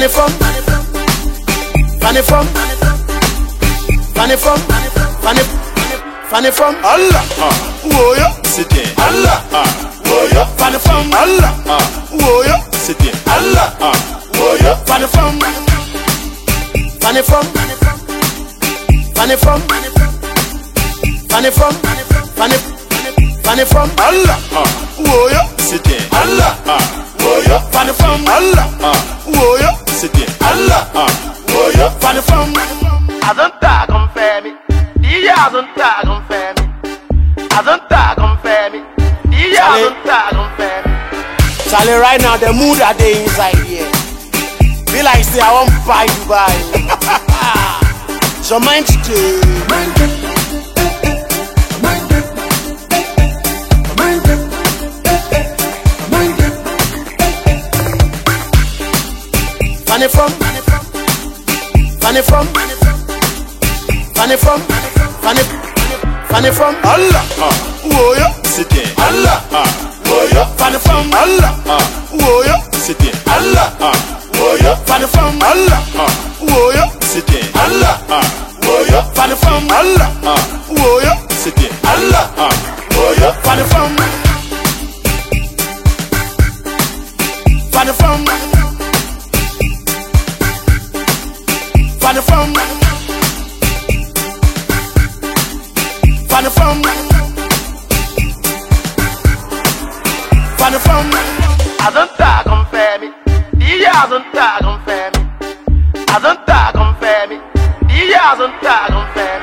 Funny from, funny from, funny from, funny, funny from Allah. Whoa ya, sit there. Allah. Whoa ya, funny from Allah. Whoa ya, Sit there. Allah. Whoa ya, funny from, funny from, funny from, funny from, funny, funny from Allah. Whoa ya, Sit there. Allah. Whoa ya, funny from Allah. Whoa ya, Sit there. Allah. Whoa ya, funny from. Azanta confirm DJ Azanta confirm Azanta confirm DJ Azanta confirm. Charlie, right now the mood that they inside here be like say I want buy Dubai. So mind today. Funny from, funny from, funny from, funny, funny from Allah. Whoa ya, Sit there. Allah. Whoa ya, funny from Allah. Whoa ya, Sit there. Allah. Whoa ya, funny from Allah. Whoa ya, Sit there. Allah. Whoa ya, funny from Allah. Whoa ya, Sit there. Allah. Whoa ya, funny from, funny from, funny from, funny from, funny from. Azanta confirm it. DJ Azanta confirm it. Azanta confirm it. DJ Azanta confirm it.